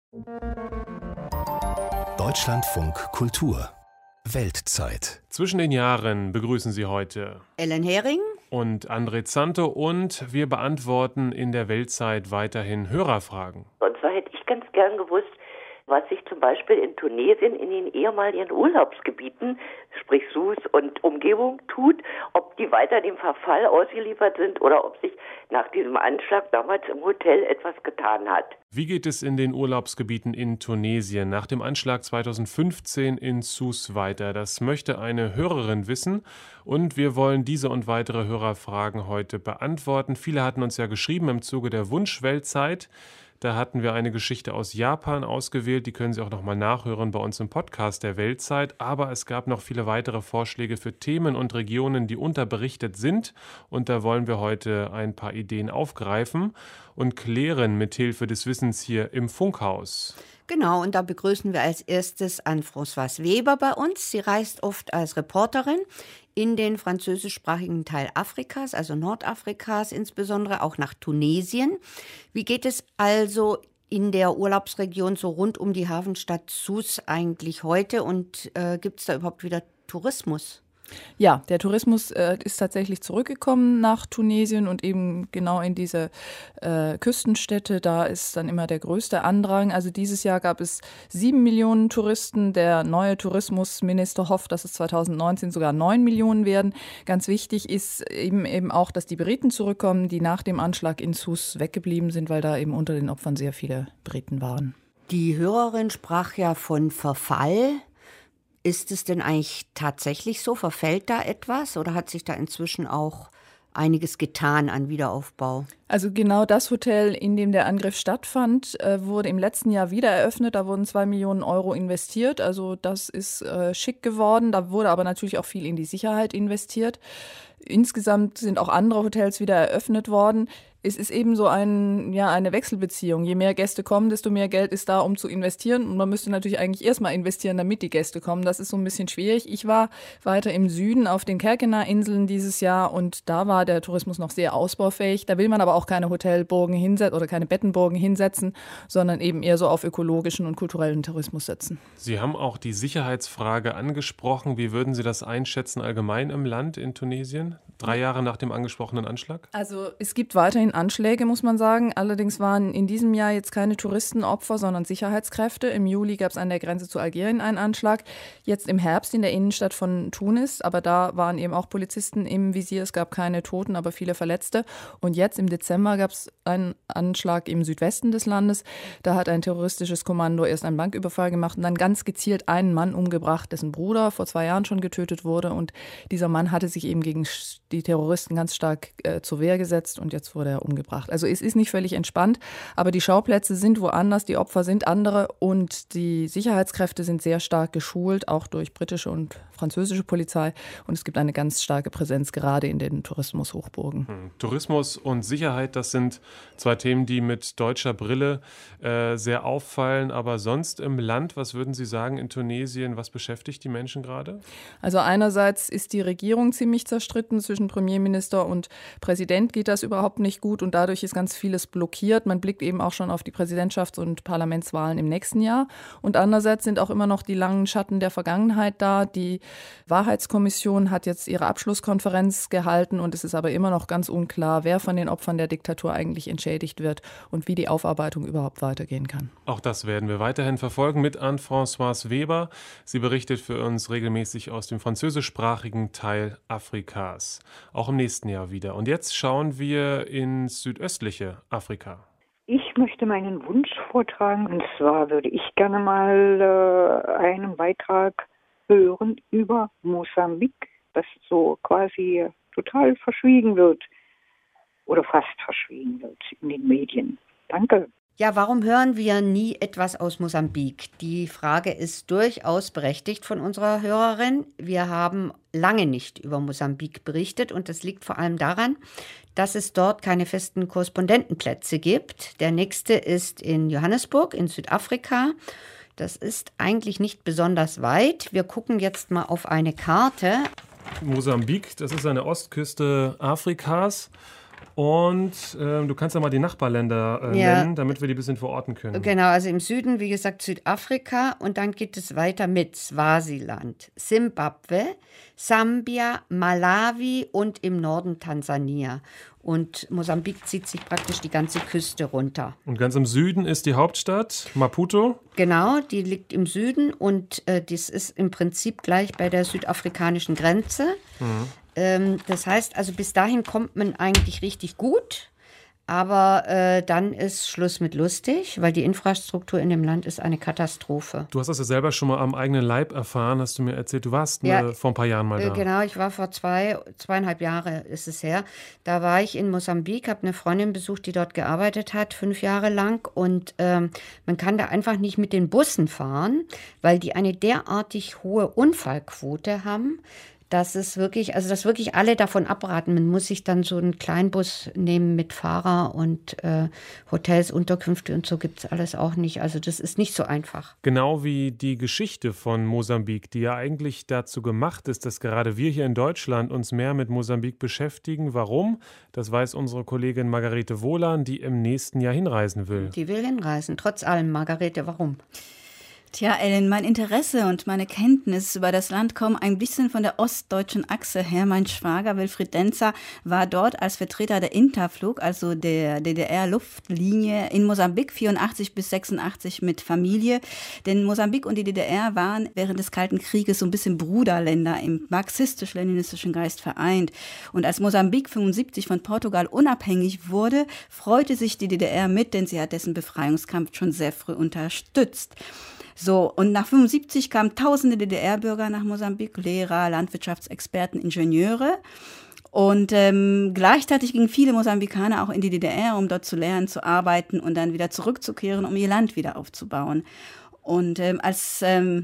Deutschlandfunk Kultur Weltzeit. Zwischen den Jahren begrüßen Sie heute Ellen Hering und André Zanto und wir beantworten in der Weltzeit weiterhin Hörerfragen. Und zwar hätte ich ganz gern gewusst, was sich zum Beispiel in Tunesien in den ehemaligen Urlaubsgebieten, sprich Sousse und Umgebung, tut, ob die weiter dem Verfall ausgeliefert sind oder ob sich nach diesem Anschlag damals im Hotel etwas getan hat. Wie geht es in den Urlaubsgebieten in Tunesien nach dem Anschlag 2015 in Sousse weiter? Das möchte eine Hörerin wissen und wir wollen diese und weitere Hörerfragen heute beantworten. Viele hatten uns ja geschrieben im Zuge der Wunschweltzeit. Da hatten wir eine Geschichte aus Japan ausgewählt, die können Sie auch nochmal nachhören bei uns im Podcast der Weltzeit. Aber es gab noch viele weitere Vorschläge für Themen und Regionen, die unterberichtet sind. Und da wollen wir heute ein paar Ideen aufgreifen und klären mit Hilfe des Wissens hier im Funkhaus. Genau, und da begrüßen wir als erstes Anne-Françoise Weber bei uns. Sie reist oft als Reporterin in den französischsprachigen Teil Afrikas, also Nordafrikas insbesondere, auch nach Tunesien. Wie geht es also in der Urlaubsregion so rund um die Hafenstadt Sousse eigentlich heute und gibt es da überhaupt wieder Tourismus? Ja, der Tourismus ist tatsächlich zurückgekommen nach Tunesien und eben genau in diese Küstenstädte. Da ist dann immer der größte Andrang. Also dieses Jahr gab es 7 Millionen Touristen. Der neue Tourismusminister hofft, dass es 2019 sogar 9 Millionen werden. Ganz wichtig ist eben auch, dass die Briten zurückkommen, die nach dem Anschlag in Sousse weggeblieben sind, weil da eben unter den Opfern sehr viele Briten waren. Die Hörerin sprach ja von Verfall. Ist es denn eigentlich tatsächlich so? Verfällt da etwas oder hat sich da inzwischen auch einiges getan an Wiederaufbau? Also genau das Hotel, in dem der Angriff stattfand, wurde im letzten Jahr wieder eröffnet. Da wurden 2 Millionen Euro investiert. Also das ist schick geworden. Da wurde aber natürlich auch viel in die Sicherheit investiert. Insgesamt sind auch andere Hotels wieder eröffnet worden. Es ist eben so eine Wechselbeziehung. Je mehr Gäste kommen, desto mehr Geld ist da, um zu investieren. Und man müsste natürlich eigentlich erstmal investieren, damit die Gäste kommen. Das ist so ein bisschen schwierig. Ich war weiter im Süden auf den Kerkener-Inseln dieses Jahr und da war der Tourismus noch sehr ausbaufähig. Da will man aber auch keine Hotelburgen hinsetzen oder keine Bettenburgen hinsetzen, sondern eben eher so auf ökologischen und kulturellen Tourismus setzen. Sie haben auch die Sicherheitsfrage angesprochen. Wie würden Sie das einschätzen allgemein im Land in Tunesien, 3 Jahre nach dem angesprochenen Anschlag? Also es gibt weiterhin Anschläge, muss man sagen. Allerdings waren in diesem Jahr jetzt keine Touristenopfer, sondern Sicherheitskräfte. Im Juli gab es an der Grenze zu Algerien einen Anschlag. Jetzt im Herbst in der Innenstadt von Tunis. Aber da waren eben auch Polizisten im Visier. Es gab keine Toten, aber viele Verletzte. Und jetzt im Dezember gab es einen Anschlag im Südwesten des Landes. Da hat ein terroristisches Kommando erst einen Banküberfall gemacht und dann ganz gezielt einen Mann umgebracht, dessen Bruder vor 2 Jahren schon getötet wurde. Und dieser Mann hatte sich eben gegen die Terroristen ganz stark zur Wehr gesetzt und jetzt wurde er umgebracht. Also es ist nicht völlig entspannt, aber die Schauplätze sind woanders, die Opfer sind andere und die Sicherheitskräfte sind sehr stark geschult, auch durch britische und französische Polizei und es gibt eine ganz starke Präsenz gerade in den Tourismushochburgen. Tourismus und Sicherheit, das sind 2 Themen, die mit deutscher Brille sehr auffallen, aber sonst im Land, was würden Sie sagen in Tunesien, was beschäftigt die Menschen gerade? Also einerseits ist die Regierung ziemlich zerstritten, zwischen Premierminister und Präsident geht das überhaupt nicht gut und dadurch ist ganz vieles blockiert. Man blickt eben auch schon auf die Präsidentschafts- und Parlamentswahlen im nächsten Jahr. Und andererseits sind auch immer noch die langen Schatten der Vergangenheit da. Die Wahrheitskommission hat jetzt ihre Abschlusskonferenz gehalten und es ist aber immer noch ganz unklar, wer von den Opfern der Diktatur eigentlich entschädigt wird und wie die Aufarbeitung überhaupt weitergehen kann. Auch das werden wir weiterhin verfolgen mit Anne-Françoise Weber. Sie berichtet für uns regelmäßig aus dem französischsprachigen Teil Afrikas. Auch im nächsten Jahr wieder. Und jetzt schauen wir ins südöstliche Afrika. Ich möchte meinen Wunsch vortragen, und zwar würde ich gerne mal einen Beitrag hören über Mosambik, das so quasi total verschwiegen wird oder fast verschwiegen wird in den Medien. Danke. Ja, warum hören wir nie etwas aus Mosambik? Die Frage ist durchaus berechtigt von unserer Hörerin. Wir haben lange nicht über Mosambik berichtet und das liegt vor allem daran, dass es dort keine festen Korrespondentenplätze gibt. Der nächste ist in Johannesburg in Südafrika. Das ist eigentlich nicht besonders weit. Wir gucken jetzt mal auf eine Karte. Mosambik, das ist an der Ostküste Afrikas. Und du kannst ja mal die Nachbarländer nennen, damit wir die ein bisschen verorten können. Genau, also im Süden, wie gesagt, Südafrika und dann geht es weiter mit Swasiland, Simbabwe, Sambia, Malawi und im Norden Tansania. Und Mosambik zieht sich praktisch die ganze Küste runter. Und ganz im Süden ist die Hauptstadt Maputo. Genau, die liegt im Süden und das ist im Prinzip gleich bei der südafrikanischen Grenze. Das heißt, also bis dahin kommt man eigentlich richtig gut, aber dann ist Schluss mit lustig, weil die Infrastruktur in dem Land ist eine Katastrophe. Du hast das ja selber schon mal am eigenen Leib erfahren, hast du mir erzählt. Du warst vor ein paar Jahren mal da. Genau, ich war vor 2,5 Jahre ist es her. Da war ich in Mosambik, habe eine Freundin besucht, die dort gearbeitet hat, 5 Jahre lang. Und man kann da einfach nicht mit den Bussen fahren, weil die eine derartig hohe Unfallquote haben. Dass wirklich alle davon abraten. Man muss sich dann so einen Kleinbus nehmen mit Fahrer und Hotels, Unterkünfte und so gibt es alles auch nicht. Also das ist nicht so einfach. Genau wie die Geschichte von Mosambik, die ja eigentlich dazu gemacht ist, dass gerade wir hier in Deutschland uns mehr mit Mosambik beschäftigen. Warum? Das weiß unsere Kollegin Margarete Wohlan, die im nächsten Jahr hinreisen will. Die will hinreisen, trotz allem. Margarete, warum? Tja, Ellen, mein Interesse und meine Kenntnis über das Land kommen ein bisschen von der ostdeutschen Achse her. Mein Schwager Wilfried Denzer war dort als Vertreter der Interflug, also der DDR-Luftlinie in Mosambik 84 bis 86 mit Familie. Denn Mosambik und die DDR waren während des Kalten Krieges so ein bisschen Bruderländer im marxistisch-leninistischen Geist vereint. Und als Mosambik 75 von Portugal unabhängig wurde, freute sich die DDR mit, denn sie hat dessen Befreiungskampf schon sehr früh unterstützt. So, und nach 75 kamen tausende DDR-Bürger nach Mosambik, Lehrer, Landwirtschaftsexperten, Ingenieure. Und gleichzeitig gingen viele Mosambikaner auch in die DDR, um dort zu lernen, zu arbeiten und dann wieder zurückzukehren, um ihr Land wieder aufzubauen. Und als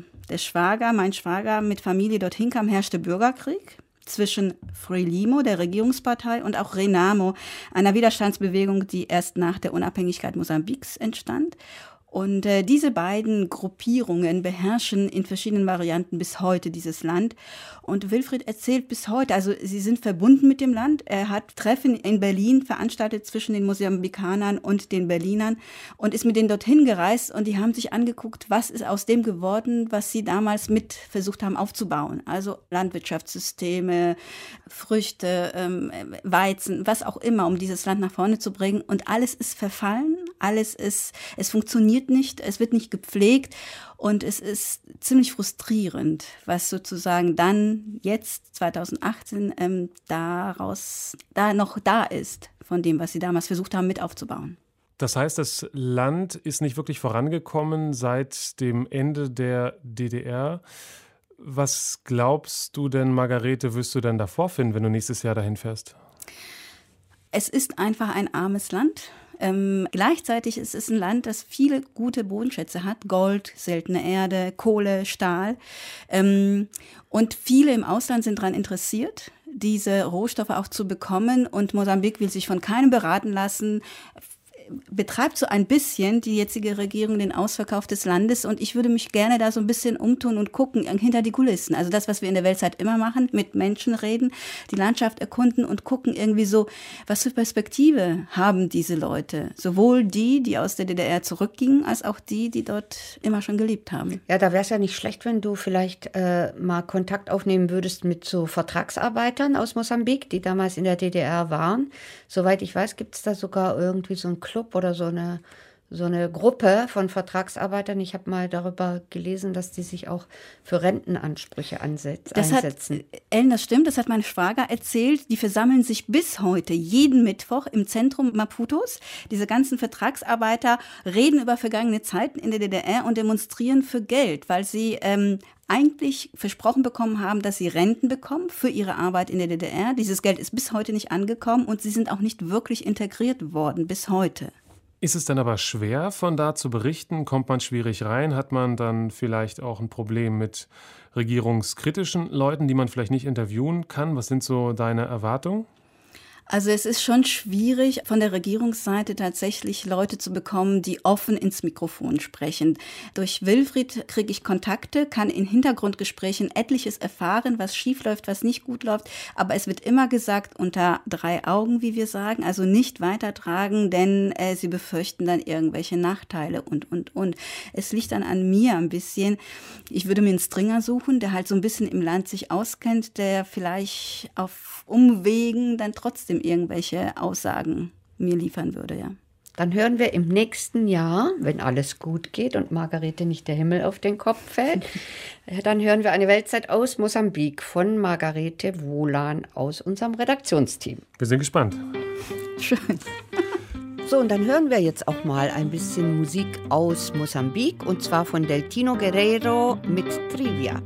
mein Schwager mit Familie dorthin kam, herrschte Bürgerkrieg zwischen Frelimo, der Regierungspartei, und auch Renamo, einer Widerstandsbewegung, die erst nach der Unabhängigkeit Mosambiks entstand. Und diese beiden Gruppierungen beherrschen in verschiedenen Varianten bis heute dieses Land. Und Wilfried erzählt bis heute, also sie sind verbunden mit dem Land. Er hat Treffen in Berlin veranstaltet zwischen den Mosambikanern und den Berlinern und ist mit denen dorthin gereist. Und die haben sich angeguckt, was ist aus dem geworden, was sie damals mit versucht haben aufzubauen. Also Landwirtschaftssysteme, Früchte, Weizen, was auch immer, um dieses Land nach vorne zu bringen. Und alles ist verfallen, es funktioniert nicht, es wird nicht gepflegt und es ist ziemlich frustrierend, was sozusagen dann jetzt 2018 noch da ist von dem, was sie damals versucht haben mit aufzubauen. Das heißt, das Land ist nicht wirklich vorangekommen seit dem Ende der DDR. Was glaubst du denn, Margarete, wirst du dann da vorfinden, wenn du nächstes Jahr dahin fährst? Es ist einfach ein armes Land. Gleichzeitig ist es ein Land, das viele gute Bodenschätze hat. Gold, seltene Erde, Kohle, Stahl. Und viele im Ausland sind daran interessiert, diese Rohstoffe auch zu bekommen. Und Mosambik will sich von keinem beraten lassen, betreibt so ein bisschen die jetzige Regierung den Ausverkauf des Landes und ich würde mich gerne da so ein bisschen umtun und gucken hinter die Kulissen. Also das, was wir in der Weltzeit immer machen, mit Menschen reden, die Landschaft erkunden und gucken irgendwie so, was für Perspektive haben diese Leute. Sowohl die aus der DDR zurückgingen, als auch die dort immer schon gelebt haben. Ja, da wäre es ja nicht schlecht, wenn du vielleicht mal Kontakt aufnehmen würdest mit so Vertragsarbeitern aus Mosambik, die damals in der DDR waren. Soweit ich weiß, gibt es da sogar irgendwie so einen Club oder so eine Gruppe von Vertragsarbeitern. Ich habe mal darüber gelesen, dass die sich auch für Rentenansprüche einsetzen. Ellen, das stimmt, das hat mein Schwager erzählt. Die versammeln sich bis heute jeden Mittwoch im Zentrum Maputos. Diese ganzen Vertragsarbeiter reden über vergangene Zeiten in der DDR und demonstrieren für Geld, weil sie eigentlich versprochen bekommen haben, dass sie Renten bekommen für ihre Arbeit in der DDR. Dieses Geld ist bis heute nicht angekommen und sie sind auch nicht wirklich integriert worden bis heute. Ist es dann aber schwer, von da zu berichten? Kommt man schwierig rein? Hat man dann vielleicht auch ein Problem mit regierungskritischen Leuten, die man vielleicht nicht interviewen kann? Was sind so deine Erwartungen? Also es ist schon schwierig, von der Regierungsseite tatsächlich Leute zu bekommen, die offen ins Mikrofon sprechen. Durch Wilfried kriege ich Kontakte, kann in Hintergrundgesprächen etliches erfahren, was schief läuft, was nicht gut läuft. Aber es wird immer gesagt, unter 3 Augen, wie wir sagen, also nicht weitertragen, denn sie befürchten dann irgendwelche Nachteile und. Es liegt dann an mir ein bisschen. Ich würde mir einen Stringer suchen, der halt so ein bisschen im Land sich auskennt, der vielleicht auf Umwegen dann trotzdem irgendwelche Aussagen mir liefern würde, ja. Dann hören wir im nächsten Jahr, wenn alles gut geht und Margarete nicht der Himmel auf den Kopf fällt, dann hören wir eine Weltzeit aus Mosambik von Margarete Wohlan aus unserem Redaktionsteam. Wir sind gespannt. Schön. So, und dann hören wir jetzt auch mal ein bisschen Musik aus Mosambik, und zwar von Deltino Guerreiro mit Trivia.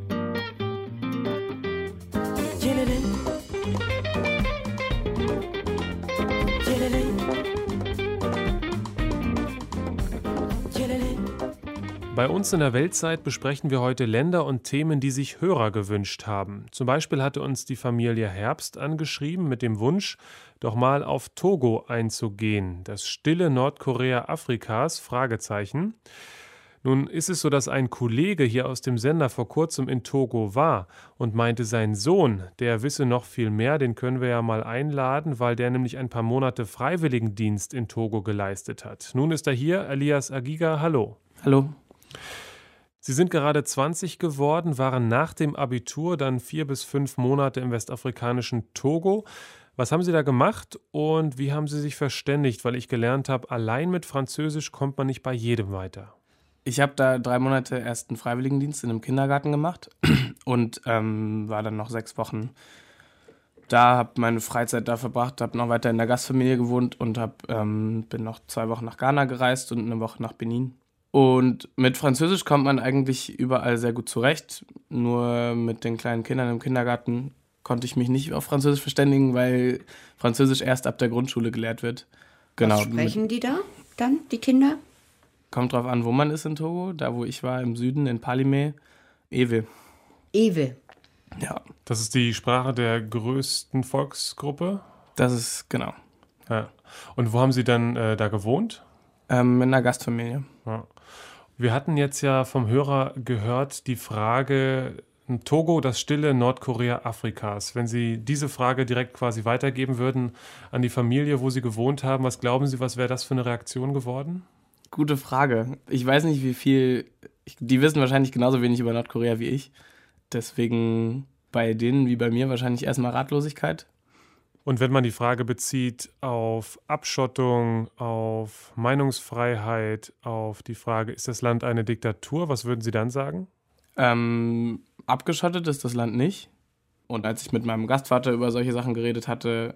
Bei uns in der Weltzeit besprechen wir heute Länder und Themen, die sich Hörer gewünscht haben. Zum Beispiel hatte uns die Familie Herbst angeschrieben mit dem Wunsch, doch mal auf Togo einzugehen. Das stille Nordkorea Afrikas? Fragezeichen. Nun ist es so, dass ein Kollege hier aus dem Sender vor kurzem in Togo war und meinte, sein Sohn, der wisse noch viel mehr, den können wir ja mal einladen, weil der nämlich ein paar Monate Freiwilligendienst in Togo geleistet hat. Nun ist er hier, Elias Agiga, hallo. Hallo. Sie sind gerade 20 geworden, waren nach dem Abitur dann 4 bis 5 Monate im westafrikanischen Togo. Was haben Sie da gemacht und wie haben Sie sich verständigt? Weil ich gelernt habe, allein mit Französisch kommt man nicht bei jedem weiter. Ich habe da 3 Monate erst einen Freiwilligendienst in einem Kindergarten gemacht und war dann noch 6 Wochen da, habe meine Freizeit da verbracht, habe noch weiter in der Gastfamilie gewohnt und bin noch 2 Wochen nach Ghana gereist und 1 Woche nach Benin. Und mit Französisch kommt man eigentlich überall sehr gut zurecht. Nur mit den kleinen Kindern im Kindergarten konnte ich mich nicht auf Französisch verständigen, weil Französisch erst ab der Grundschule gelehrt wird. Genau. Was sprechen die da dann, die Kinder? Kommt drauf an, wo man ist in Togo. Da, wo ich war, im Süden, in Palimé, Ewe. Ewe. Ja. Das ist die Sprache der größten Volksgruppe? Das ist, genau. Ja. Und wo haben Sie dann da gewohnt? In einer Gastfamilie. Ja. Wir hatten jetzt ja vom Hörer gehört die Frage, Togo, das stille Nordkorea Afrikas. Wenn Sie diese Frage direkt quasi weitergeben würden an die Familie, wo Sie gewohnt haben, was glauben Sie, was wäre das für eine Reaktion geworden? Gute Frage. Ich weiß nicht, wie viel, die wissen wahrscheinlich genauso wenig über Nordkorea wie ich. Deswegen bei denen wie bei mir wahrscheinlich erstmal Ratlosigkeit. Und wenn man die Frage bezieht auf Abschottung, auf Meinungsfreiheit, auf die Frage, ist das Land eine Diktatur, was würden Sie dann sagen? Abgeschottet ist das Land nicht. Und als ich mit meinem Gastvater über solche Sachen geredet hatte,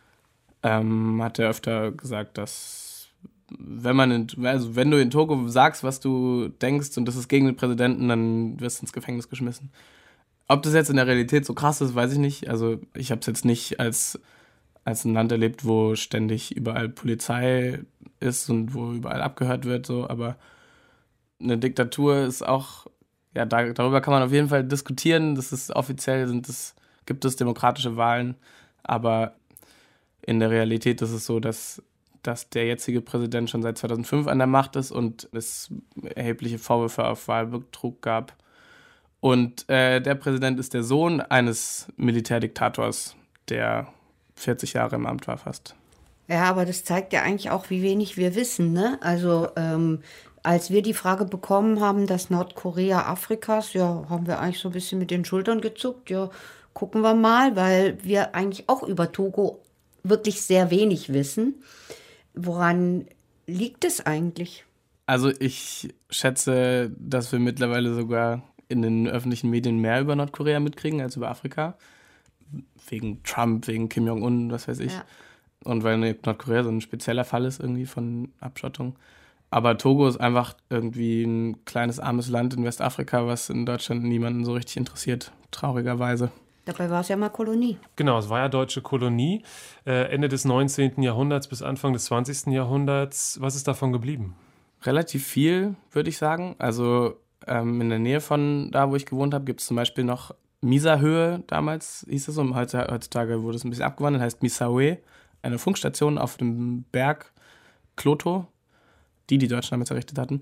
hat er öfter gesagt, dass wenn du in Togo sagst, was du denkst und das ist gegen den Präsidenten, dann wirst du ins Gefängnis geschmissen. Ob das jetzt in der Realität so krass ist, weiß ich nicht. Also ich habe es jetzt nicht als ein Land erlebt, wo ständig überall Polizei ist und wo überall abgehört wird, so. Aber eine Diktatur ist auch, ja, darüber kann man auf jeden Fall diskutieren. Das ist offiziell, gibt es demokratische Wahlen. Aber in der Realität ist es so, dass der jetzige Präsident schon seit 2005 an der Macht ist und es erhebliche Vorwürfe auf Wahlbetrug gab. Und der Präsident ist der Sohn eines Militärdiktators, der 40 Jahre im Amt war fast. Ja, aber das zeigt ja eigentlich auch, wie wenig wir wissen, ne? Also als wir die Frage bekommen haben, das Nordkorea Afrikas, ja, haben wir eigentlich so ein bisschen mit den Schultern gezuckt. Ja, gucken wir mal, weil wir eigentlich auch über Togo wirklich sehr wenig wissen. Woran liegt es eigentlich? Also ich schätze, dass wir mittlerweile sogar in den öffentlichen Medien mehr über Nordkorea mitkriegen als über Afrika. Wegen Trump, wegen Kim Jong-un, was weiß ich. Ja. Und weil Nordkorea so ein spezieller Fall ist irgendwie von Abschottung. Aber Togo ist einfach irgendwie ein kleines, armes Land in Westafrika, was in Deutschland niemanden so richtig interessiert, traurigerweise. Dabei war es ja mal Kolonie. Genau, es war ja deutsche Kolonie, Ende des 19. Jahrhunderts bis Anfang des 20. Jahrhunderts. Was ist davon geblieben? Relativ viel, würde ich sagen. Also in der Nähe von da, wo ich gewohnt habe, gibt es zum Beispiel noch Misa-Höhe, damals hieß es so. Heutzutage wurde es ein bisschen abgewandelt, heißt Misawe. eine Funkstation auf dem Berg Kloto, die Deutschen damals errichtet hatten,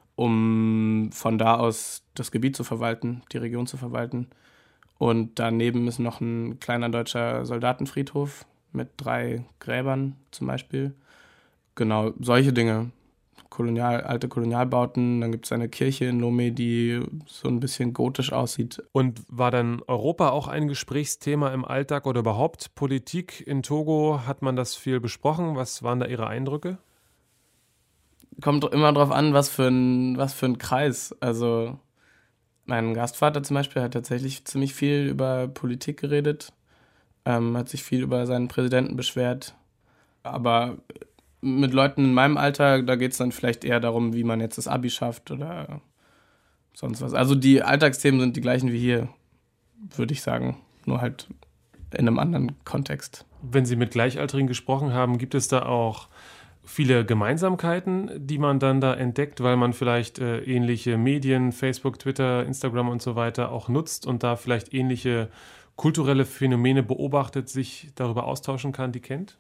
um von da aus das Gebiet zu verwalten, die Region zu verwalten. Und daneben ist noch ein kleiner deutscher Soldatenfriedhof mit 3 Gräbern zum Beispiel. Genau, solche Dinge. Alte Kolonialbauten. Dann gibt es eine Kirche in Lomé, die so ein bisschen gotisch aussieht. Und war dann Europa auch ein Gesprächsthema im Alltag oder überhaupt Politik in Togo? Hat man das viel besprochen? Was waren da Ihre Eindrücke? Kommt immer drauf an, was für ein Kreis. Also mein Gastvater zum Beispiel hat tatsächlich ziemlich viel über Politik geredet, hat sich viel über seinen Präsidenten beschwert. Aber mit Leuten in meinem Alter, da geht es dann vielleicht eher darum, wie man jetzt das Abi schafft oder sonst was. Also die Alltagsthemen sind die gleichen wie hier, würde ich sagen, nur halt in einem anderen Kontext. Wenn Sie mit Gleichaltrigen gesprochen haben, gibt es da auch viele Gemeinsamkeiten, die man dann da entdeckt, weil man vielleicht ähnliche Medien, Facebook, Twitter, Instagram und so weiter auch nutzt und da vielleicht ähnliche kulturelle Phänomene beobachtet, sich darüber austauschen kann, die kennt?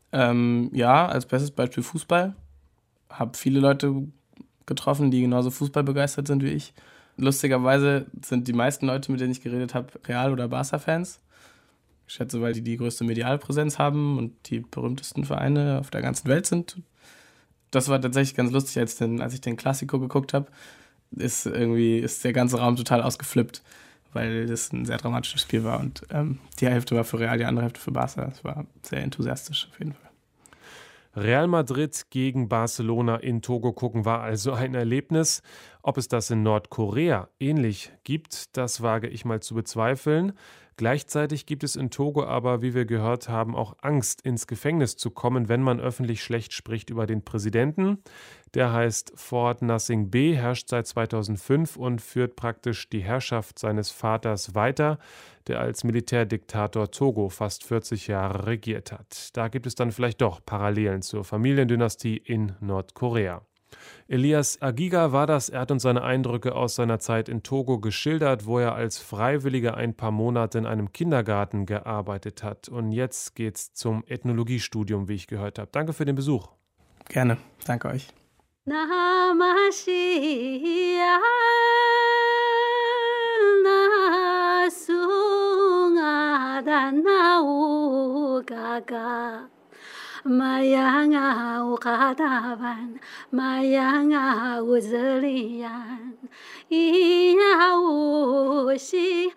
Ja, als bestes Beispiel Fußball. Habe viele Leute getroffen, die genauso Fußball begeistert sind wie ich. Lustigerweise sind die meisten Leute, mit denen ich geredet habe, Real- oder Barca-Fans. Ich schätze, weil die größte Medialpräsenz haben und die berühmtesten Vereine auf der ganzen Welt sind. Das war tatsächlich ganz lustig, als ich den Clasico geguckt habe. Ist der ganze Raum total ausgeflippt, weil das ein sehr dramatisches Spiel war. Und die Hälfte war für Real, die andere Hälfte für Barca. Das war sehr enthusiastisch auf jeden Fall. Real Madrid gegen Barcelona in Togo gucken war also ein Erlebnis. Ob es das in Nordkorea ähnlich gibt, das wage ich mal zu bezweifeln. Gleichzeitig gibt es in Togo aber, wie wir gehört haben, auch Angst, ins Gefängnis zu kommen, wenn man öffentlich schlecht spricht über den Präsidenten. Der heißt Faure Gnassingbé, herrscht seit 2005 und führt praktisch die Herrschaft seines Vaters weiter, der als Militärdiktator Togo fast 40 Jahre regiert hat. Da gibt es dann vielleicht doch Parallelen zur Familiendynastie in Nordkorea. Elias Agiga war das. Er hat uns seine Eindrücke aus seiner Zeit in Togo geschildert, wo er als Freiwilliger ein paar Monate in einem Kindergarten gearbeitet hat. Und jetzt geht's zum Ethnologiestudium, wie ich gehört habe. Danke für den Besuch. Gerne, danke euch. Mayanga ukadaban, mayanga uzelian, iya ushi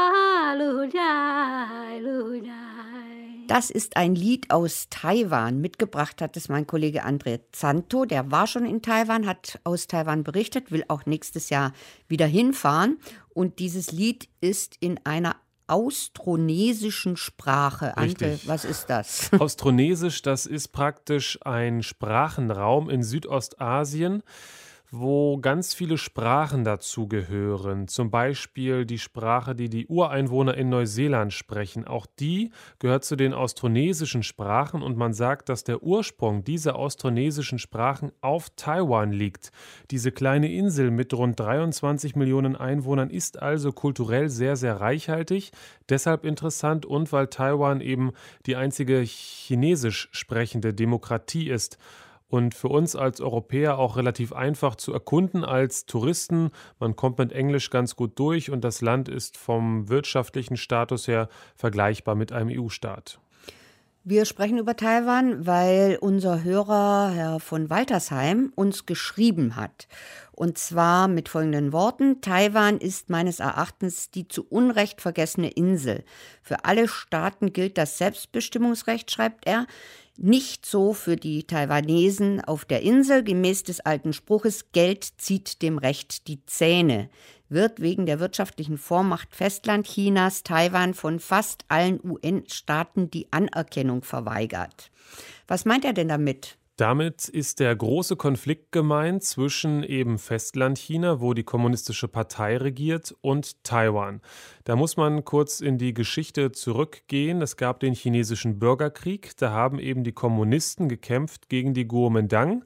alulai lulai. Das ist ein Lied aus Taiwan. Mitgebracht hat es mein Kollege André Zanto. Der war schon in Taiwan, hat aus Taiwan berichtet, will auch nächstes Jahr wieder hinfahren. Und dieses Lied ist in einer austronesischen Sprache. André, was ist das? Austronesisch, das ist praktisch ein Sprachenraum in Südostasien, wo ganz viele Sprachen dazugehören. Zum Beispiel die Sprache, die die Ureinwohner in Neuseeland sprechen. Auch die gehört zu den austronesischen Sprachen und man sagt, dass der Ursprung dieser austronesischen Sprachen auf Taiwan liegt. Diese kleine Insel mit rund 23 Millionen Einwohnern ist also kulturell sehr, sehr reichhaltig. Deshalb interessant und weil Taiwan eben die einzige chinesisch sprechende Demokratie ist. Und für uns als Europäer auch relativ einfach zu erkunden als Touristen. Man kommt mit Englisch ganz gut durch und das Land ist vom wirtschaftlichen Status her vergleichbar mit einem EU-Staat. Wir sprechen über Taiwan, weil unser Hörer, Herr von Waltersheim, uns geschrieben hat. Und zwar mit folgenden Worten: Taiwan ist meines Erachtens die zu Unrecht vergessene Insel. Für alle Staaten gilt das Selbstbestimmungsrecht, schreibt er. Nicht so für die Taiwanesen auf der Insel. Gemäß des alten Spruches, Geld zieht dem Recht die Zähne. Wird wegen der wirtschaftlichen Vormacht Festland Chinas Taiwan von fast allen UN-Staaten die Anerkennung verweigert. Was meint er denn damit? Damit ist der große Konflikt gemeint zwischen eben Festlandchina, wo die Kommunistische Partei regiert, und Taiwan. Da muss man kurz in die Geschichte zurückgehen. Es gab den chinesischen Bürgerkrieg. Da haben eben die Kommunisten gekämpft gegen die Kuomintang.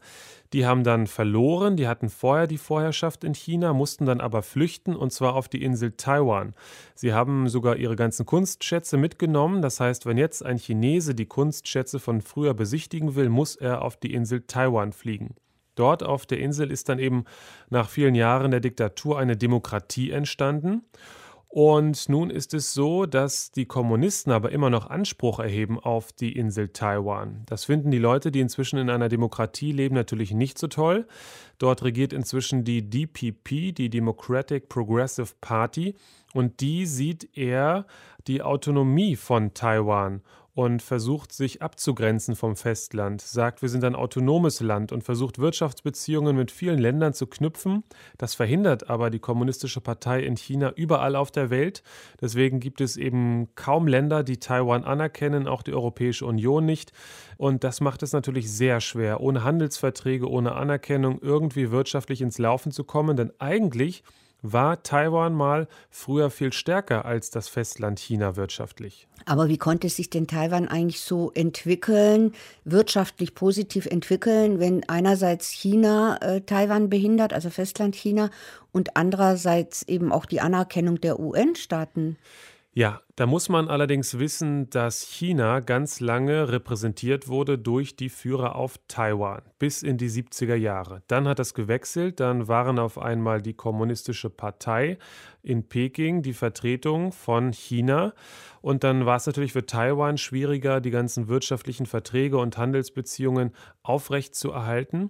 Die haben dann verloren, die hatten vorher die Vorherrschaft in China, mussten dann aber flüchten und zwar auf die Insel Taiwan. Sie haben sogar ihre ganzen Kunstschätze mitgenommen. Das heißt, wenn jetzt ein Chinese die Kunstschätze von früher besichtigen will, muss er auf die Insel Taiwan fliegen. Dort auf der Insel ist dann eben nach vielen Jahren der Diktatur eine Demokratie entstanden. Und nun ist es so, dass die Kommunisten aber immer noch Anspruch erheben auf die Insel Taiwan. Das finden die Leute, die inzwischen in einer Demokratie leben, natürlich nicht so toll. Dort regiert inzwischen die DPP, die Democratic Progressive Party, und die sieht eher die Autonomie von Taiwan und versucht sich abzugrenzen vom Festland, sagt, wir sind ein autonomes Land und versucht Wirtschaftsbeziehungen mit vielen Ländern zu knüpfen. Das verhindert aber die Kommunistische Partei in China überall auf der Welt. Deswegen gibt es eben kaum Länder, die Taiwan anerkennen, auch die Europäische Union nicht. Und das macht es natürlich sehr schwer, ohne Handelsverträge, ohne Anerkennung irgendwie wirtschaftlich ins Laufen zu kommen, denn eigentlich war Taiwan mal früher viel stärker als das Festland China wirtschaftlich. Aber wie konnte sich denn Taiwan eigentlich so entwickeln, wirtschaftlich positiv entwickeln, wenn einerseits China Taiwan behindert, also Festland China, und andererseits eben auch die Anerkennung der UN-Staaten? Ja, da muss man allerdings wissen, dass China ganz lange repräsentiert wurde durch die Führer auf Taiwan bis in die 70er Jahre. Dann hat das gewechselt, dann waren auf einmal die Kommunistische Partei in Peking die Vertretung von China und dann war es natürlich für Taiwan schwieriger, die ganzen wirtschaftlichen Verträge und Handelsbeziehungen aufrechtzuerhalten.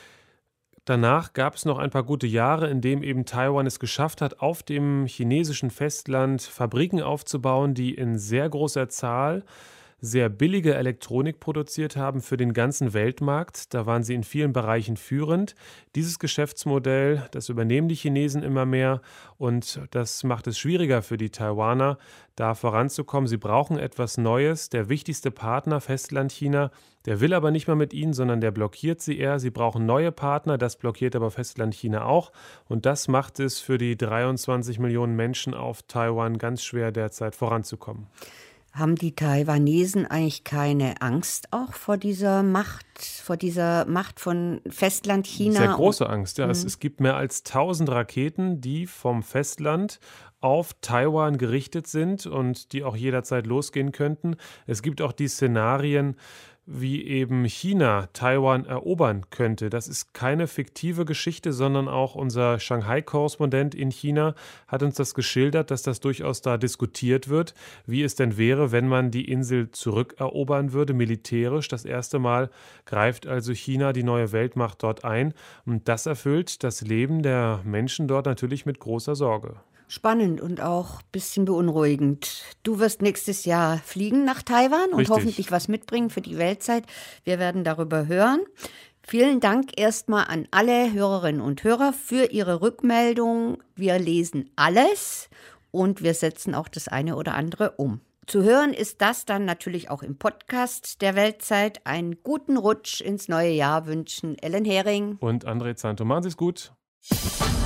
Danach gab es noch ein paar gute Jahre, in denen eben Taiwan es geschafft hat, auf dem chinesischen Festland Fabriken aufzubauen, die in sehr großer Zahl sehr billige Elektronik produziert haben für den ganzen Weltmarkt. Da waren sie in vielen Bereichen führend. Dieses Geschäftsmodell, das übernehmen die Chinesen immer mehr und das macht es schwieriger für die Taiwaner, da voranzukommen. Sie brauchen etwas Neues. Der wichtigste Partner, Festland China, der will aber nicht mehr mit ihnen, sondern der blockiert sie eher. Sie brauchen neue Partner, das blockiert aber Festland China auch. Und das macht es für die 23 Millionen Menschen auf Taiwan ganz schwer, derzeit voranzukommen. Haben die Taiwanesen eigentlich keine Angst auch vor dieser Macht von Festland China? Sehr große Angst, ja. Es gibt mehr als 1000 Raketen, die vom Festland auf Taiwan gerichtet sind und die auch jederzeit losgehen könnten. Es gibt auch die Szenarien, wie eben China Taiwan erobern könnte. Das ist keine fiktive Geschichte, sondern auch unser Shanghai-Korrespondent in China hat uns das geschildert, dass das durchaus da diskutiert wird, wie es denn wäre, wenn man die Insel zurückerobern würde, militärisch. Das erste Mal greift also China, die neue Weltmacht, dort ein. Und das erfüllt das Leben der Menschen dort natürlich mit großer Sorge. Spannend und auch ein bisschen beunruhigend. Du wirst nächstes Jahr fliegen nach Taiwan und hoffentlich was mitbringen für die Weltzeit. Wir werden darüber hören. Vielen Dank erstmal an alle Hörerinnen und Hörer für ihre Rückmeldung. Wir lesen alles und wir setzen auch das eine oder andere um. Zu hören ist das dann natürlich auch im Podcast der Weltzeit. Einen guten Rutsch ins neue Jahr wünschen Ellen Hering und André Zanto. Machen Sie es gut.